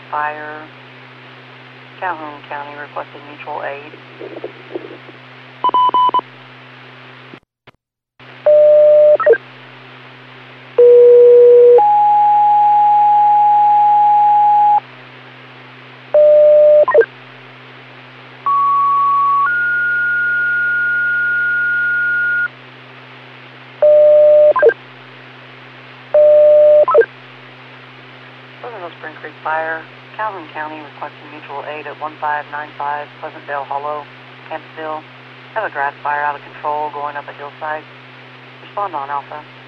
Fire, Calhoun County requesting mutual aid. Spring Creek Fire, Calhoun County requesting mutual aid at 1595 Pleasantdale Hollow, Campbellsville. Have a grass fire out of control going up a hillside. Respond on Alpha.